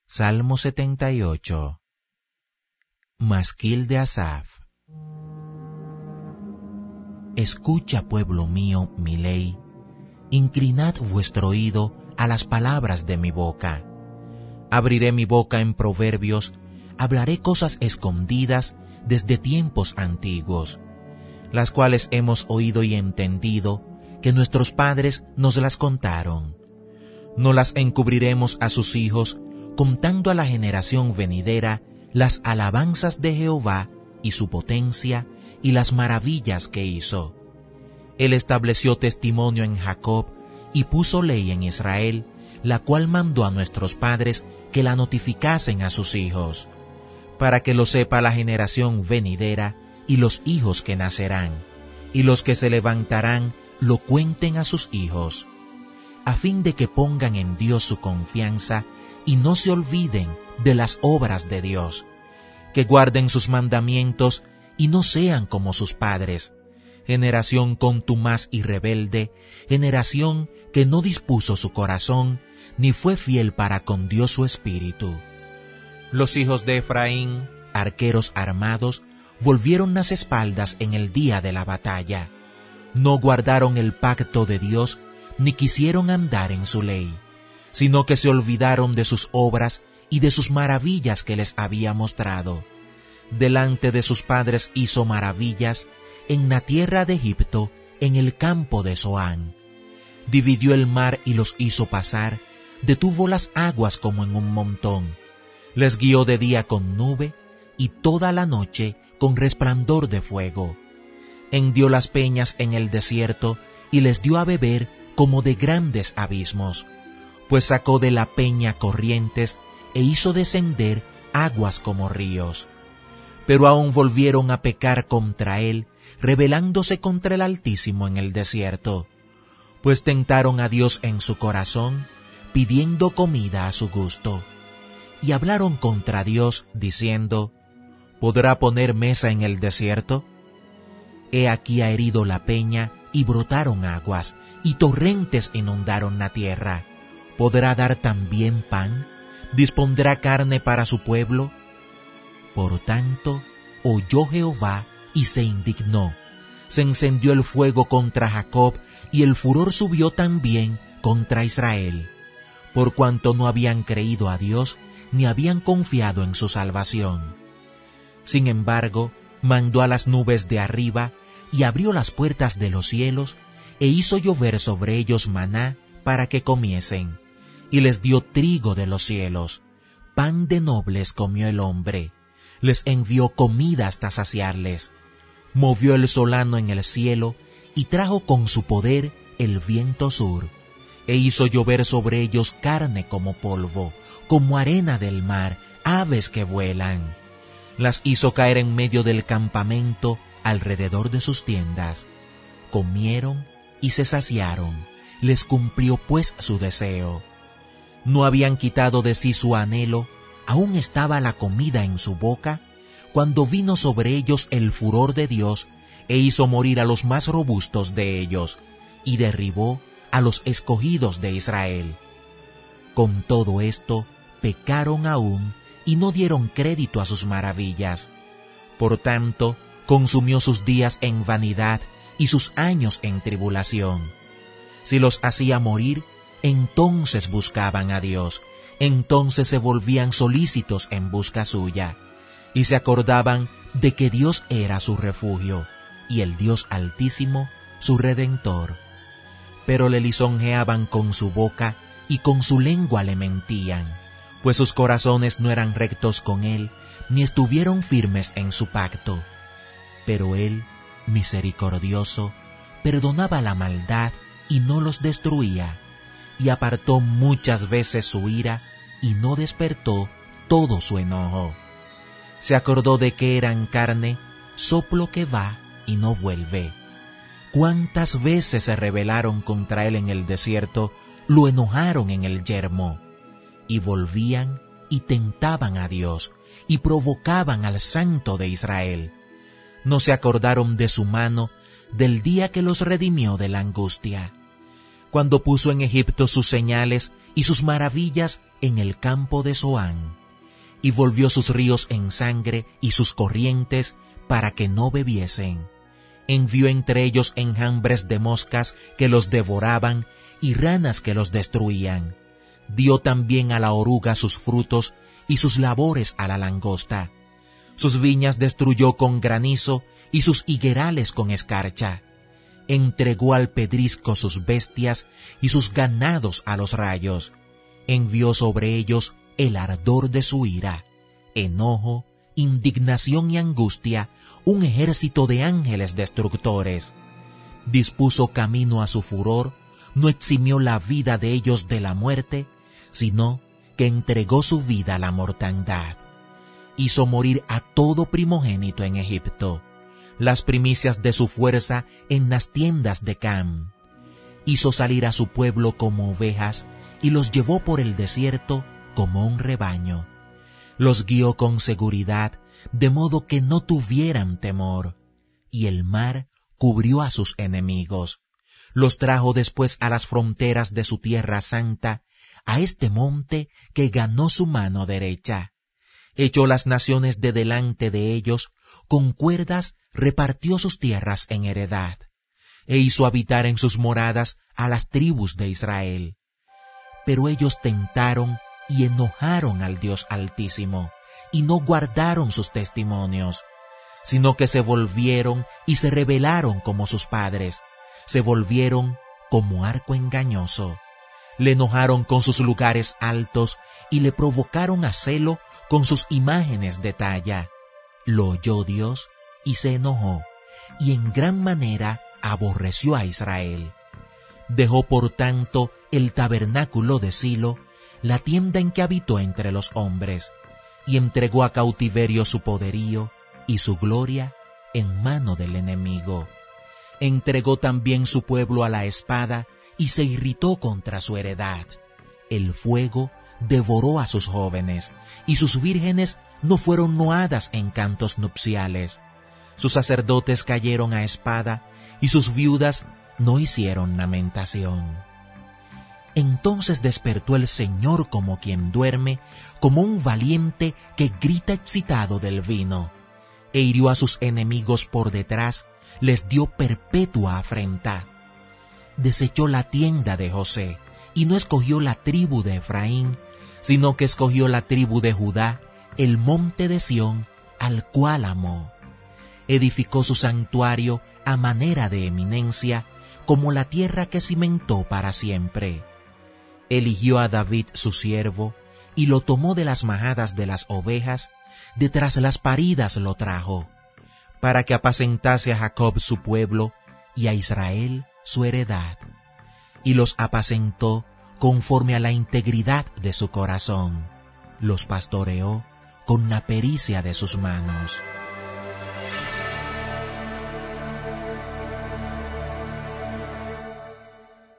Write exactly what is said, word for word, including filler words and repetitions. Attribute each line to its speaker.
Speaker 1: Salmo setenta y ocho. Masquil de Asaf. Escucha, pueblo mío, mi ley, inclinad vuestro oído a las palabras de mi boca. Abriré mi boca en proverbios, hablaré cosas escondidas desde tiempos antiguos, las cuales hemos oído y entendido, que nuestros padres nos las contaron. No las encubriremos a sus hijos, contando a la generación venidera las alabanzas de Jehová y su potencia y las maravillas que hizo. Él estableció testimonio en Jacob y puso ley en Israel, la cual mandó a nuestros padres que la notificasen a sus hijos, para que lo sepa la generación venidera y los hijos que nacerán, y los que se levantarán lo cuenten a sus hijos, a fin de que pongan en Dios su confianza y no se olviden de las obras de Dios, que guarden sus mandamientos y no sean como sus padres, generación contumaz y rebelde, generación que no dispuso su corazón, ni fue fiel para con Dios su espíritu. Los hijos de Efraín, arqueros armados, volvieron las espaldas en el día de la batalla. No guardaron el pacto de Dios, ni quisieron andar en su ley, sino que se olvidaron de sus obras y de sus maravillas que les había mostrado. Delante de sus padres hizo maravillas, en la tierra de Egipto, en el campo de Zoán. Dividió el mar y los hizo pasar, detuvo las aguas como en un montón. Les guió de día con nube, y toda la noche con resplandor de fuego. Hendió las peñas en el desierto, y les dio a beber como de grandes abismos, pues sacó de la peña corrientes, e hizo descender aguas como ríos. Pero aún volvieron a pecar contra él, rebelándose contra el Altísimo en el desierto, pues tentaron a Dios en su corazón, pidiendo comida a su gusto. Y hablaron contra Dios, diciendo, ¿podrá poner mesa en el desierto? He aquí ha herido la peña, y brotaron aguas, y torrentes inundaron la tierra. ¿Podrá dar también pan? ¿Dispondrá carne para su pueblo? Por tanto, oyó Jehová y se indignó. Se encendió el fuego contra Jacob, y el furor subió también contra Israel, por cuanto no habían creído a Dios, ni habían confiado en su salvación. Sin embargo, mandó a las nubes de arriba, y abrió las puertas de los cielos, e hizo llover sobre ellos maná para que comiesen, y les dio trigo de los cielos. Pan de nobles comió el hombre, les envió comida hasta saciarles. Movió el solano en el cielo, y trajo con su poder el viento sur, e hizo llover sobre ellos carne como polvo, como arena del mar, aves que vuelan. Las hizo caer en medio del campamento, alrededor de sus tiendas. Comieron y se saciaron, les cumplió pues su deseo. No habían quitado de sí su anhelo, aún estaba la comida en su boca, cuando vino sobre ellos el furor de Dios, e hizo morir a los más robustos de ellos, y derribó a los escogidos de Israel. Con todo esto, pecaron aún, y no dieron crédito a sus maravillas. Por tanto, consumió sus días en vanidad, y sus años en tribulación. Si los hacía morir, entonces buscaban a Dios, entonces se volvían solícitos en busca suya, y se acordaban de que Dios era su refugio, y el Dios Altísimo su Redentor. Pero le lisonjeaban con su boca, y con su lengua le mentían, pues sus corazones no eran rectos con él, ni estuvieron firmes en su pacto. Pero él, misericordioso, perdonaba la maldad y no los destruía, y apartó muchas veces su ira, y no despertó todo su enojo. Se acordó de que eran carne, soplo que va y no vuelve. Cuántas veces se rebelaron contra él en el desierto, lo enojaron en el yermo, y volvían y tentaban a Dios, y provocaban al Santo de Israel. No se acordaron de su mano, del día que los redimió de la angustia. cuando puso en Egipto sus señales y sus maravillas en el campo de Zoán, y volvió sus ríos en sangre y sus corrientes para que no bebiesen. Envió entre ellos enjambres de moscas que los devoraban y ranas que los destruían. Dio también a la oruga sus frutos y sus labores a la langosta. Sus viñas destruyó con granizo y sus higuerales con escarcha. Entregó al pedrisco sus bestias y sus ganados a los rayos. Envió sobre ellos el ardor de su ira, enojo, indignación y angustia, un ejército de ángeles destructores. Dispuso camino a su furor, no eximió la vida de ellos de la muerte, sino que entregó su vida a la mortandad. Hizo morir a todo primogénito en Egipto, las primicias de su fuerza en las tiendas de Cam. Hizo salir a su pueblo como ovejas y los llevó por el desierto como un rebaño. Los guió con seguridad, de modo que no tuvieran temor, y el mar cubrió a sus enemigos. Los trajo después a las fronteras de su tierra santa, a este monte que ganó su mano derecha. Echó las naciones de delante de ellos, con cuerdas repartió sus tierras en heredad, e hizo habitar en sus moradas a las tribus de Israel. Pero ellos tentaron y enojaron al Dios Altísimo, y no guardaron sus testimonios, sino que se volvieron y se rebelaron como sus padres, se volvieron como arco engañoso. Le enojaron con sus lugares altos y le provocaron a celo con sus imágenes de talla. Lo oyó Dios y se enojó, y en gran manera aborreció a Israel. Dejó por tanto el tabernáculo de Silo, la tienda en que habitó entre los hombres, y entregó a cautiverio su poderío y su gloria en mano del enemigo. Entregó también su pueblo a la espada y se irritó contra su heredad. El fuego devoró a sus jóvenes, y sus vírgenes no fueron noadas en cantos nupciales. Sus sacerdotes cayeron a espada, y sus viudas no hicieron lamentación. Entonces despertó el Señor como quien duerme, como un valiente que grita excitado del vino, e hirió a sus enemigos por detrás, les dio perpetua afrenta. Desechó la tienda de José, y no escogió la tribu de Efraín, sino que escogió la tribu de Judá, el monte de Sión, al cual amó. Edificó su santuario a manera de eminencia, como la tierra que cimentó para siempre. Eligió a David su siervo, y lo tomó de las majadas de las ovejas, de tras las paridas lo trajo, para que apacentase a Jacob su pueblo, y a Israel su heredad. Y los apacentó conforme a la integridad de su corazón, los pastoreó con la pericia de sus manos.